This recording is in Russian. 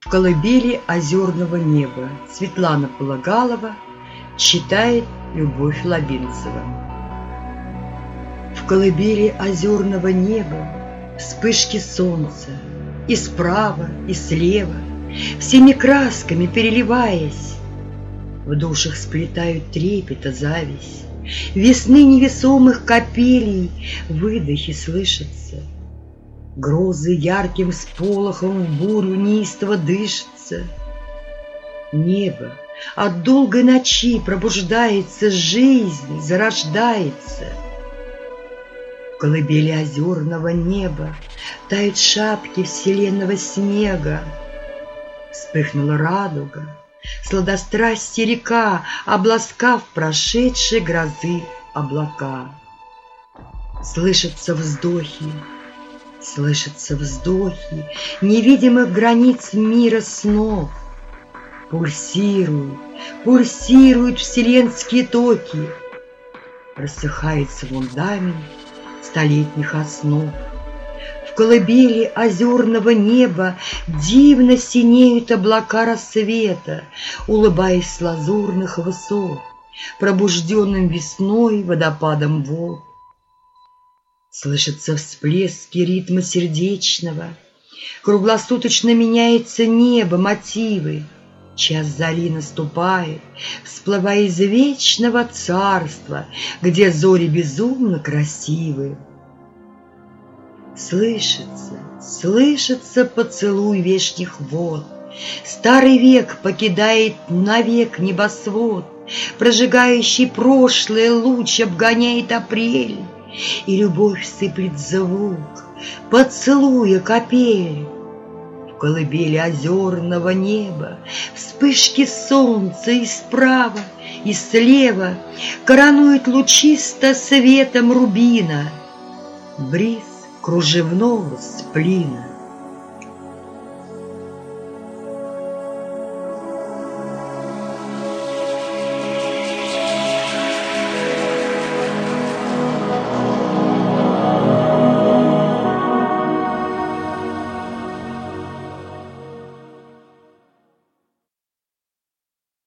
В колыбели озерного неба Светлана Полагалова читает Любовь Лабинцева. В колыбели озерного неба вспышки солнца, и справа, и слева, всеми красками переливаясь, в душах сплетают трепет и зависть, весны невесомых капелей выдохи слышатся. Грозы ярким сполохом в бурю неистово дышится. Небо от долгой ночи пробуждается, жизнь зарождается. В колыбели озерного неба тают шапки вселенного снега. Вспыхнула радуга, сладострастие река, обласкав прошедшей грозы облака. Слышатся вздохи невидимых границ мира снов. Пульсируют вселенские токи, рассыхается фундамент столетних основ. В колыбели озерного неба дивно синеют облака рассвета, улыбаясь с лазурных высот, пробужденным весной водопадом вод. Слышатся всплески ритма сердечного, круглосуточно меняется небо, мотивы. Час зари наступает, всплывая из вечного царства, где зори безумно красивы. Слышится поцелуй вешних вод. Старый век покидает навек небосвод, прожигающий прошлое луч обгоняет апрель, и любовь сыплет звук поцелуя капель. В колыбели озерного неба вспышки солнца и справа, и слева коронуют лучисто светом рубина бриз кружевного сплина.